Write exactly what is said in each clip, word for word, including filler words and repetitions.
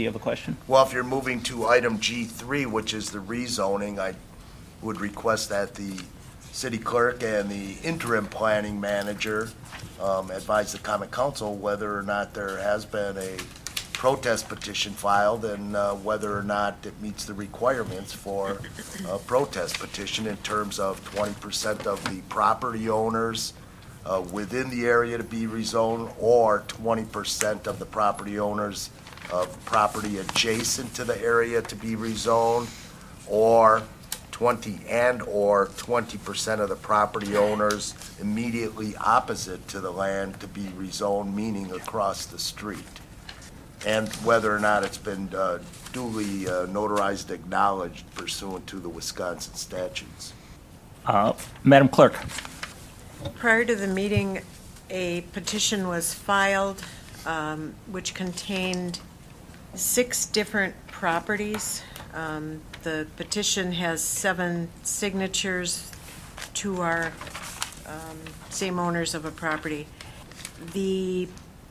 you have a question? Well, if you're moving to item G three, which is the rezoning, I would request that the city clerk and the interim planning manager um, advise the common council whether or not there has been a protest petition filed and uh, whether or not it meets the requirements for a protest petition in terms of twenty percent of the property owners uh, within the area to be rezoned, or twenty percent of the property owners of property adjacent to the area to be rezoned, or twenty and or twenty percent of the property owners immediately opposite to the land to be rezoned, meaning across the street. And whether or not it's been uh, duly uh, notarized, acknowledged pursuant to the Wisconsin statutes. Uh, Madam Clerk. Prior to the meeting, a petition was filed um, which contained six different properties. Um, the petition has seven signatures. Two are um, same owners of a property. The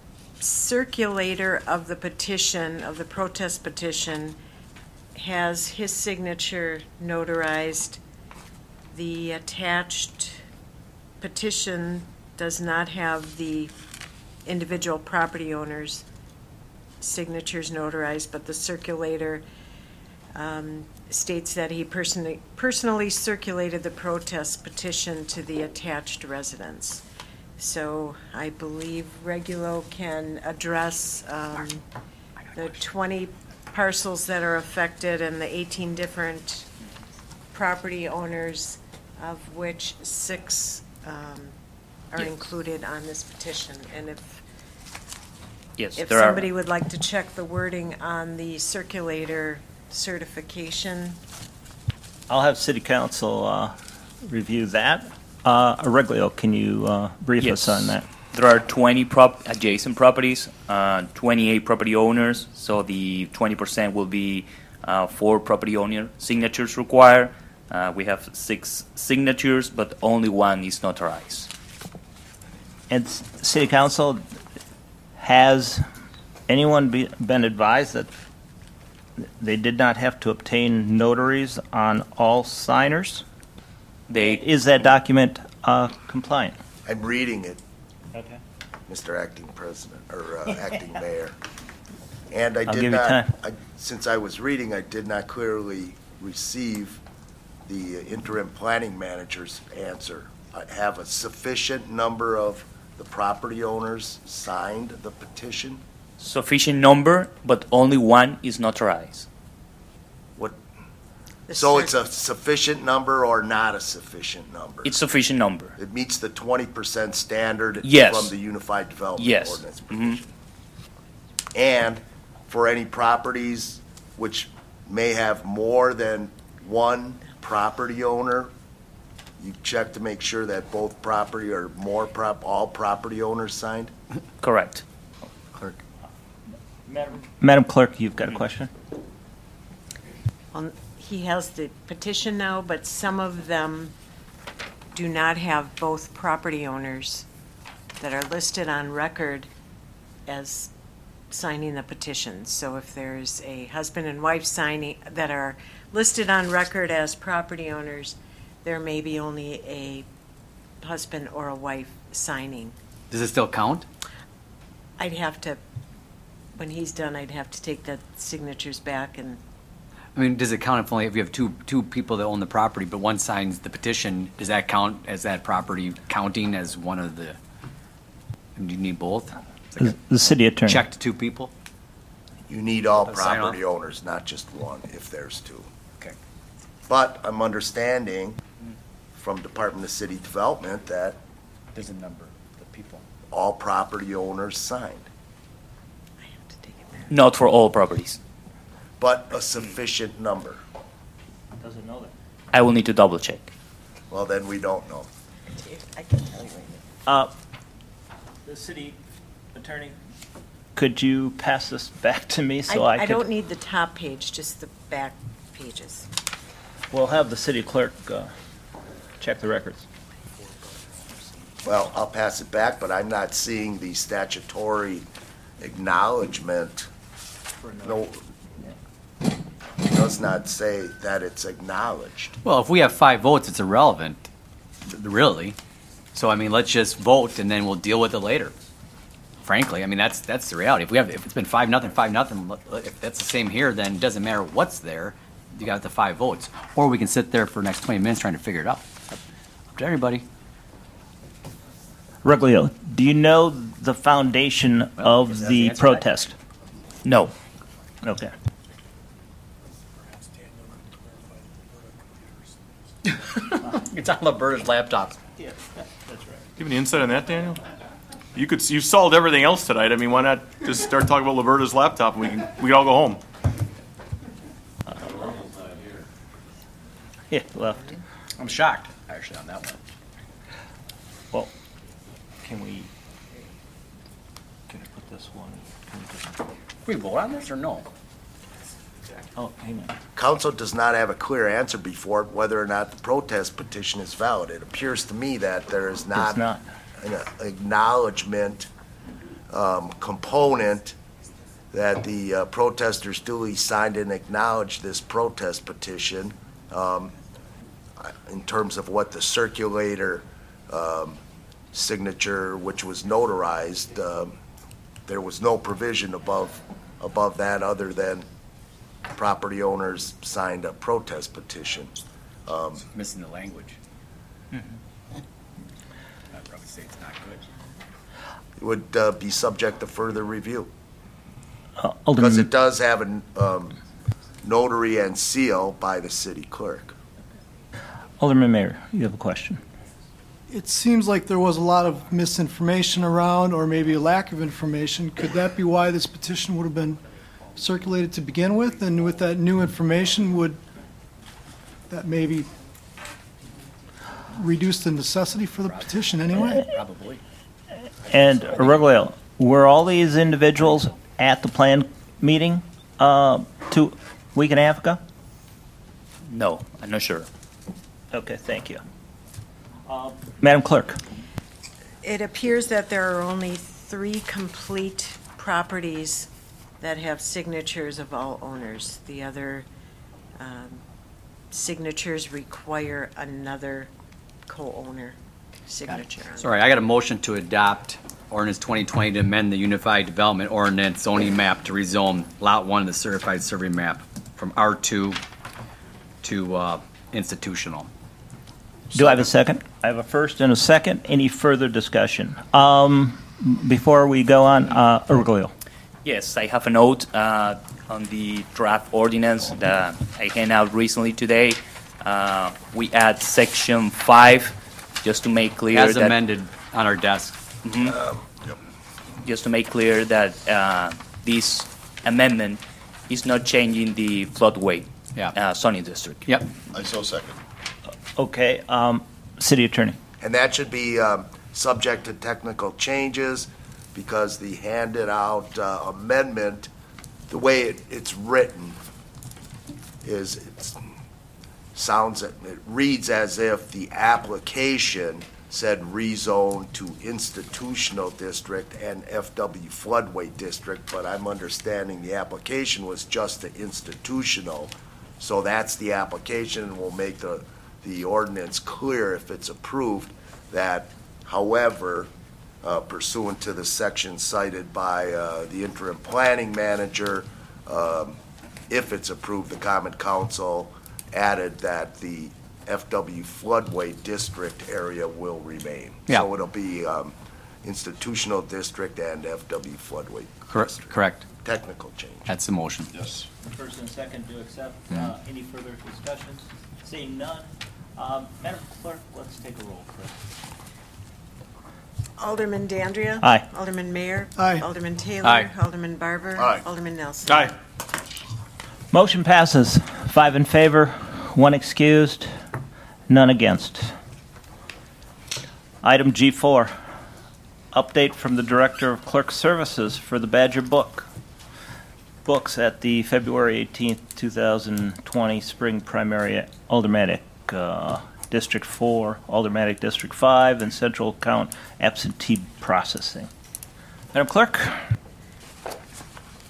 circulator of the petition, of the protest petition, has his signature notarized. The attached petition does not have the individual property owners' signatures notarized, but the circulator um, states that he personally personally circulated the protest petition to the attached residence. So I believe Regulo can address um, the twenty parcels that are affected and the eighteen different property owners, of which six um, are Yes. included on this petition. And if Yes, if there somebody are. would like to check the wording on the circulator certification. I'll have City Council uh, review that. Uh, Aurelio, can you uh, brief Yes. us on that? There are twenty prop adjacent properties, uh, twenty-eight property owners. So the twenty percent will be uh, four property owner signatures required. Uh, we have six signatures, but only one is notarized. And s- City Council, has anyone be, been advised that they did not have to obtain notaries on all signers? They Is that document uh, compliant? I'm reading it, Okay. Mister Acting President, or uh, Acting Mayor. And I I'll did give you not, time. I- since I was reading, I did not clearly receive the uh, interim planning manager's answer. I have a sufficient number of the property owners signed the petition. sufficient number, but only one is notarized. What, The so cir- it's a sufficient number or not a sufficient number? It's sufficient number. It meets the twenty percent standard Yes. from the Unified Development Yes. Ordinance Mhm. provision. And for any properties which may have more than one property owner, you check to make sure that both property or more prop, all property owners signed? Correct. Clerk. Madam Clerk, you've got a question? Um, He has the petition now, but some of them do not have both property owners that are listed on record as signing the petition. So if there's a husband and wife signing that are listed on record as property owners, there may be only a husband or a wife signing. Does it still count? I'd have to, when he's done, I'd have to take the signatures back and I mean, does it count if only if you have two two people that own the property, but one signs the petition? Does that count as that property counting as one of the? Do you need both? It's like The city a attorney. check to two people. You need all A sign off? property owners, not just one, if there's two. Okay. But I'm understanding from Department of City Development that There's a number of people. all property owners signed, I have to take it back. Not for all properties. but a sufficient number. Doesn't know that. I will need to double check. Well, then we don't know. I can tell you right now. Uh, The city attorney, could you pass this back to me so I I, I could? don't need the top page, just the back pages. We'll have the city clerk uh, check the records. Well, I'll pass it back, but I'm not seeing the statutory acknowledgement no, it does not say that it's acknowledged. Well, if we have five votes, it's irrelevant, really. So, I mean, let's just vote and then we'll deal with it later. Frankly, I mean, that's, that's the reality. If we have, if it's been five, nothing, five, nothing, if that's the same here, then it doesn't matter what's there. You got the five votes. Or we can sit there for the next twenty minutes trying to figure it out. Up to everybody. Ruglio, do you know the foundation Well, that's of the the answer. protest? No. Okay. It's on Roberta's laptop. Yeah, that's right. Do you have any insight on that, Daniel? You could, you've solved everything else tonight. I mean, why not just start talking about Roberta's laptop and we can, we can all go home? Yeah, left. I'm shocked, actually, on that one. Well, can we, can I put this one? Can we just, Can we vote on this or no? oh, hang on. Council does not have a clear answer before it whether or not the protest petition is valid. It appears to me that there is It's not not. an acknowledgement um, component that the uh, protesters duly signed and acknowledged this protest petition um, in terms of what the circulator um, signature, which was notarized, um, there was no provision above, above that other than property owners signed a protest petition. Um, Missing the language. I'd probably say it's not good. It would uh, be subject to further review. Uh, Because Alderman, it does have a um, notary and seal by the city clerk. Alderman Mayor, you have a question? It seems like there was a lot of misinformation around, or maybe a lack of information. Could that be why this petition would have been circulated to begin with? And with that new information, would that maybe reduce the necessity for the petition anyway? Probably. And Ruglio, were all these individuals at the plan meeting uh, two week and a half ago? No, I'm not sure. Okay, thank you. Uh, Madam Clerk. It appears that there are only three complete properties that have signatures of all owners. The other um, signatures require another co-owner signature. Sorry, I got a motion to adopt ordinance twenty twenty to amend the Unified Development Ordinance zoning map to rezone Lot one of the certified survey map from R two to uh, institutional. Do I have a second? I have a first and a second. Any further discussion? Um, before we go on, uh, Ruglio. Yes, I have a note uh, on the draft ordinance that I handed out recently today. Uh, we add section five just to make clear As that amended on our desk. just to make clear that uh, this amendment is not changing the floodway Yeah. uh, zoning district. Yep. I so second. Okay, um, City Attorney. And that should be um, subject to technical changes because the handed out uh, amendment, the way it, it's written is, it sounds, it reads as if the application said rezone to institutional district and F W floodway district, but I'm understanding the application was just the institutional. So that's the application, and we'll make the, the ordinance clear if it's approved that, however, uh, pursuant to the section cited by uh, the interim planning manager, um, if it's approved, the common council added that the F W floodway district area will remain. Yeah. So it'll be um, institutional district and F W floodway. Correct. district. Correct. Technical change. That's the motion. Yes. First and second to accept. Uh, any further discussions? Seeing none. Um, Madam Clerk, let's take a roll, please. Alderman Dandria. Aye. Alderman Mayor. Aye. Alderman Taylor. Aye. Alderman Barber. Aye. Alderman Nelson. Aye. Motion passes. Five in favor, one excused, none against. Item G four, update from the Director of Clerk Services for the Badger Book. Books at the February eighteenth, two thousand twenty Spring Primary Aldermanic uh, District four, Aldermanic District five, and Central Account Absentee Processing. Madam Clerk?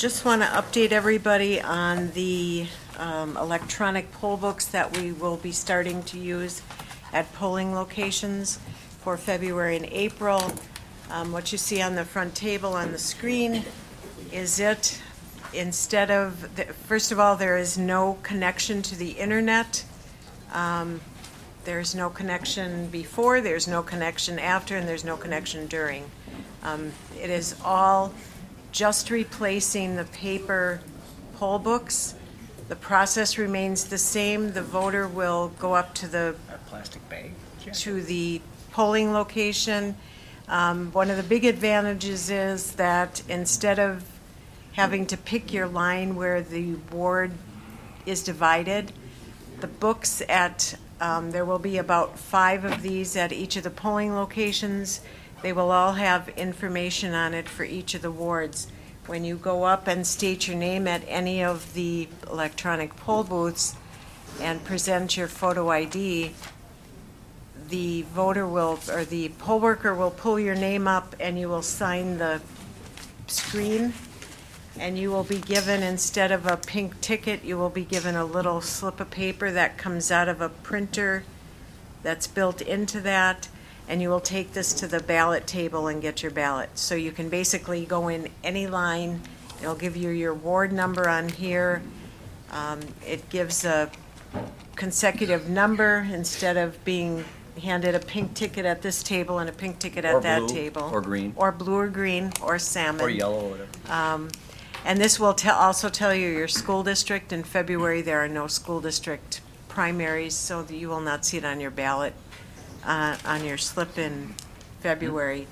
just want to update everybody on the um, electronic poll books that we will be starting to use at polling locations for February and April. Um, What you see on the front table on the screen is it. Instead of, the- first of all, there is no connection to the internet. Um, There's no connection before, there's no connection after, and there's no connection during. Um, It is all just replacing the paper poll books. The process remains the same. The voter will go up to the Plastic bag. to the polling location. Um, One of the big advantages is that instead of having to pick your line where the ward is divided, the books at, um, there will be about five of these at each of the polling locations. They will all have information on it for each of the wards. When you go up and state your name at any of the electronic poll booths and present your photo I D, the voter will, or the poll worker will pull your name up and you will sign the screen. And you will be given, instead of a pink ticket, you will be given a little slip of paper that comes out of a printer that's built into that. And you will take this to the ballot table and get your ballot. So you can basically go in any line. It'll give you your ward number on here. Um, It gives a consecutive number instead of being handed a pink ticket at this table and a pink ticket at Or that blue, table. or green. Or blue or green, or salmon. Or yellow or whatever. And this will tell, also tell you your school district. In February, there are no school district primaries, so that you will not see it on your ballot, uh, on your slip in February.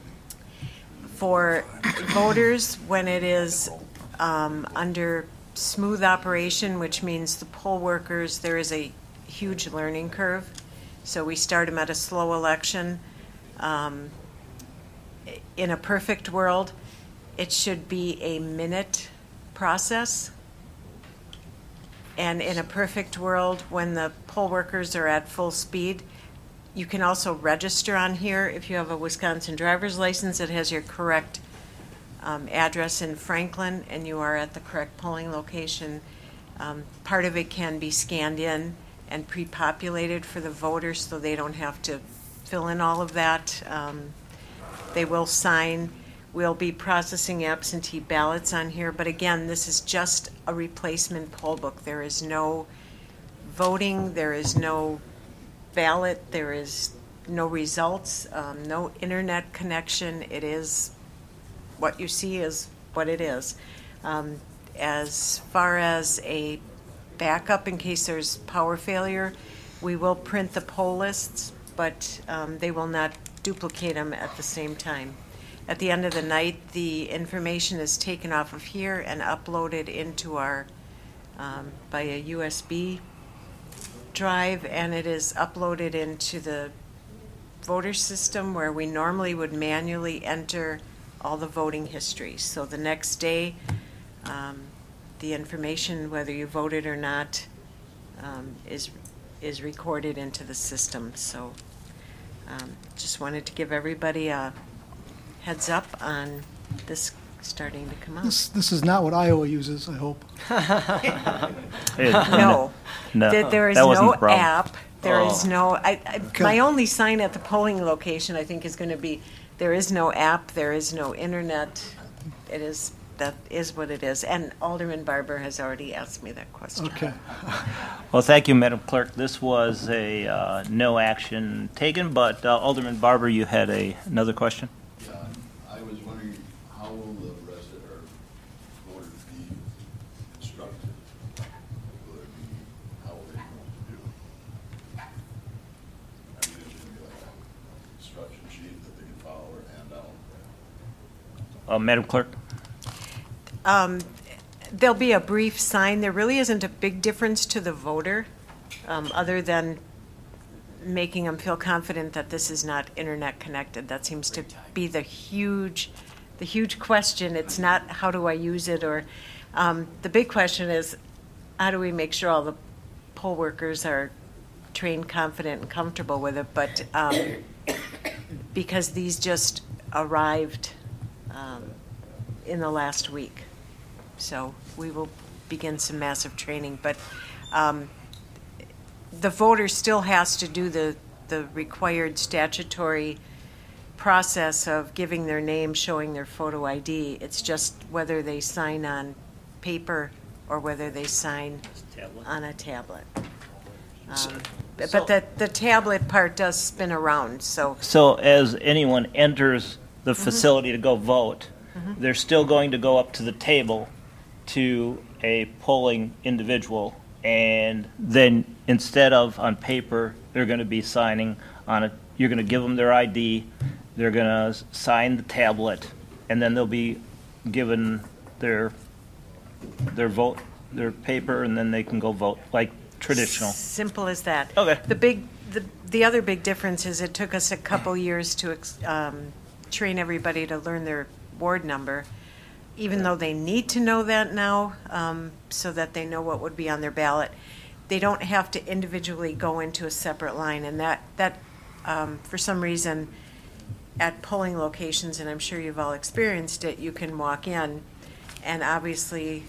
For voters, when it is um, under smooth operation, which means the poll workers, there is a huge learning curve. So we start them at a slow election. Um, In a perfect world, it should be a minute process. And in a perfect world, when the poll workers are at full speed, you can also register on here. If you have a Wisconsin driver's license that has your correct um, address in Franklin and you are at the correct polling location, um, part of it can be scanned in and pre-populated for the voters so they don't have to fill in all of that. Um, They will sign. We'll be processing absentee ballots on here, but again, this is just a replacement poll book. There is no voting, there is no ballot, there is no results, um, no internet connection. It is, what you see is what it is. Um, As far as a backup in case there's power failure, we will print the poll lists, but um, they will not duplicate them at the same time. At the end of the night, the information is taken off of here and uploaded into our, um, by a U S B drive, and it is uploaded into the voter system where we normally would manually enter all the voting history. So the next day, um, the information, whether you voted or not, um, is is recorded into the system. So um, just wanted to give everybody a heads up on this starting to come out. This, this is not what Iowa uses, I hope. It- No, No, There- there is that wasn't no the problem. app. There is Oh. no, I, I, Okay. my only sign at the polling location, I think, is going to be, there is no app, there is no internet. It is, that is what it is. And Alderman Barber has already asked me that question. Okay. Well, thank you, Madam Clerk. This was a uh, no action taken, but uh, Alderman Barber, you had a, another question? Yeah, I was wondering, how will the resident or voters be instructed? Will it be, how will they know what to do? I mean, is there gonna be like an instruction sheet that they can follow or hand out? Uh, Madam Clerk? Um, There'll be a brief sign. There really isn't a big difference to the voter, um, other than making them feel confident that this is not internet connected. That seems to be the huge, the huge question. It's not how do I use it, or um, the big question is how do we make sure all the poll workers are trained, confident, and comfortable with it. But um, because these just arrived um, in the last week. So we will begin some massive training, but um, the voter still has to do the, the required statutory process of giving their name, showing their photo I D. It's just whether they sign on paper or whether they sign on a tablet. Um, but so- the, the tablet part does spin around, so So as anyone enters the facility to go vote, they're still going to go up to the table to a polling individual, and then instead of on paper, they're going to be signing on a, you're going to give them their I D, they're going to sign the tablet, and then they'll be given their, their vote, their paper, and then they can go vote, like traditional. simple as that. Okay. The big, the, the other big difference is it took us a couple years to ex- um, train everybody to learn their ward number, even though they need to know that now, um, so that they know what would be on their ballot. They don't have to individually go into a separate line, and that, that um, for some reason, at polling locations, and I'm sure you've all experienced it, you can walk in, and obviously,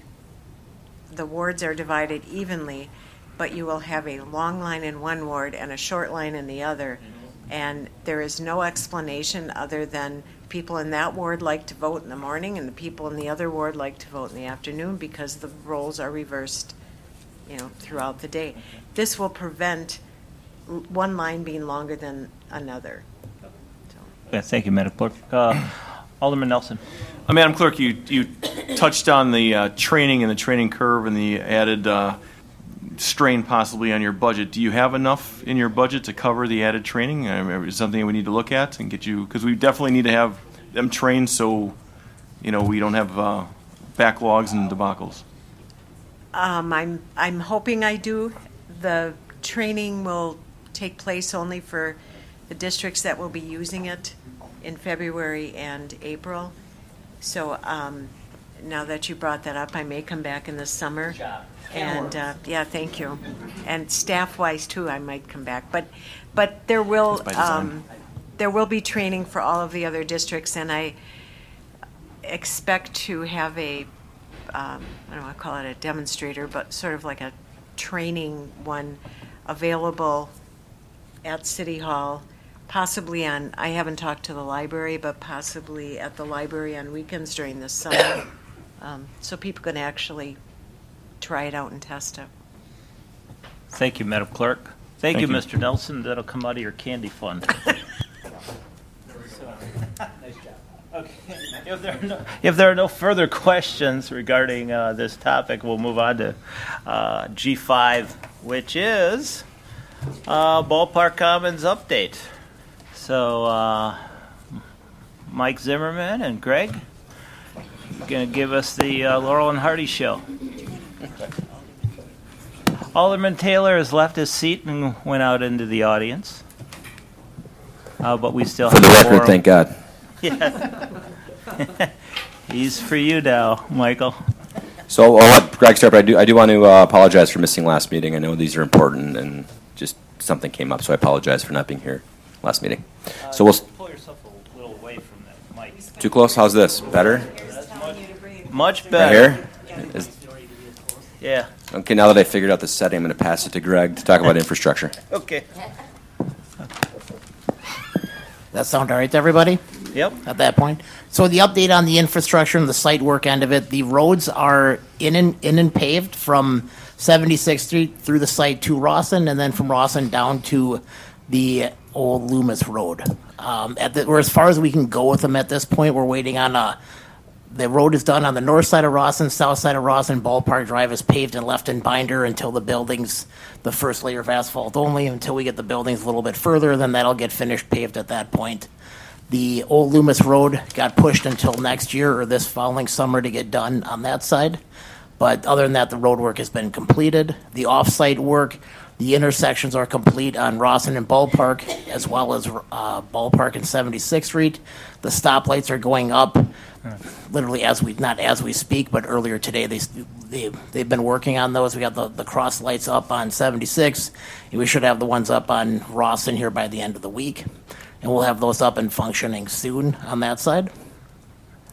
the wards are divided evenly, but you will have a long line in one ward and a short line in the other. And there is no explanation other than people in that ward like to vote in the morning and the people in the other ward like to vote in the afternoon because the roles are reversed, you know, throughout the day. This will prevent l- one line being longer than another. Yeah, thank you, Madam Clerk. Uh, Alderman Nelson. Uh, Madam Clerk, you, you touched on the uh, training and the training curve and the added uh, strain possibly on your budget. Do you have enough in your budget to cover the added training? I mean, is it something we need to look at and get you, because we definitely need to have them trained so, you know, we don't have uh, backlogs and debacles. Um, I'm, I'm hoping I do. The training will take place only for the districts that will be using it in February and April. So um, now that you brought that up, I may come back in the summer. And, uh, yeah, thank you. And staff-wise, too, I might come back. But, but there will, That's by design. um, there will be training for all of the other districts, and I expect to have a, um, I don't want to call it a demonstrator, but sort of like a training one available at City Hall, possibly on, I haven't talked to the library, but possibly at the library on weekends during the summer. Um, so people can actually try it out and test it. Thank you, Madam Clerk. Thank, Thank you, you. Mister Nelson. That'll come out of your candy fund. Okay. If there are no, if there are no further questions regarding uh, this topic, we'll move on to uh, G five, which is uh, Ballpark Commons update. So, uh, Mike Zimmerman and Greg are going to give us the uh, Laurel and Hardy show. Alderman Taylor has left his seat and went out into the audience. Uh, but we still For have the a record, quorum. thank God. Yeah. He's for you now, Michael. So I'll let Greg start, but I do, I do want to uh, apologize for missing last meeting. I know these are important, and just something came up, so I apologize for not being here last meeting. So we'll, s- Pull yourself a little away from that mic. too close? How's this? Better? Much Right better. here? Is- Yeah. Okay, now that I figured out the setting, I'm going to pass it to Greg to talk about infrastructure. Okay. That sound all right to everybody Yep. at that point? So the update on the infrastructure and the site work end of it, the roads are in and, in and paved from seventy-sixth Street through the site to Rawson, and then from Rawson down to the old Loomis Road. Um, at the, or as far as we can go with them at this point, we're waiting on a, the road is done on the north side of Rawson, south side of Rawson. Ballpark Drive is paved and left in binder until the buildings, the first layer of asphalt only, until we get the buildings a little bit further, then that'll get finished paved at that point. The old Loomis Road got pushed until next year or this following summer to get done on that side. But other than that, the road work has been completed. The off-site work, the intersections are complete on Rawson and Ballpark, as well as uh, Ballpark and seventy-sixth Street. The stoplights are going up, literally as we, not as we speak, but earlier today, they, they, they've been working on those. We got the, the cross lights up on seventy-six, and we should have the ones up on Rawson here by the end of the week. And we'll have those up and functioning soon on that side.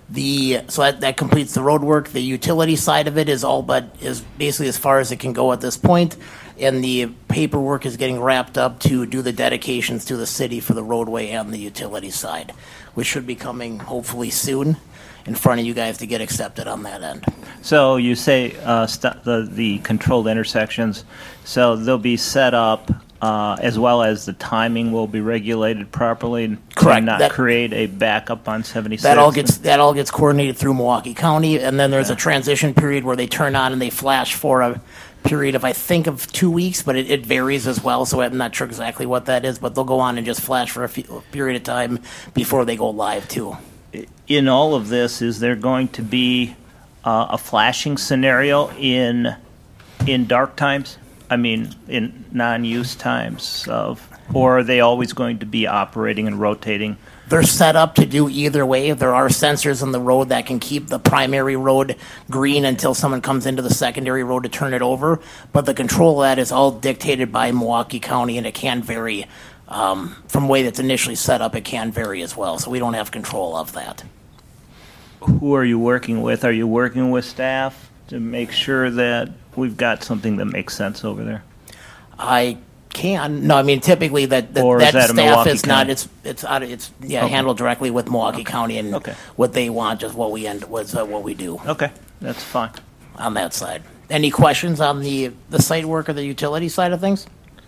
The, so that, that completes the road work. The utility side of it is all but, is basically as far as it can go at this point. And the paperwork is getting wrapped up to do the dedications to the city for the roadway and the utility side, which should be coming hopefully soon in front of you guys to get accepted on that end. So you say uh, st- the, the controlled intersections, so they'll be set up uh, as well as the timing will be regulated properly to Correct. not That- create a backup on seventy-six? That all gets, that all gets coordinated through Milwaukee County, and then there's a transition period where they turn on and they flash for a period of, I think, of two weeks, but it, it varies as well, so I'm not sure exactly what that is, but they'll go on and just flash for a few, period of time before they go live too. In all of this, is there going to be uh, a flashing scenario in in dark times? I mean, in non-use times of, or are they always going to be operating and rotating? They're set up to do either way. There are sensors on the road that can keep the primary road green until someone comes into the secondary road to turn it over. But the control of that is all dictated by Milwaukee County, and it can vary. Um, from the way that's initially set up, it can vary as well. So we don't have control of that. Who are you working with? Are you working with staff to make sure that we've got something that makes sense over there? I can. No, I mean, typically that, that, Or is that that a staff Milwaukee is not, County? it's, it's, out of- it's, yeah, Okay. handled directly with Milwaukee County, and Okay. what they want is what we end, was uh, what we do Okay, that's fine. on that side. Any questions on the, the site work or the utility side of things?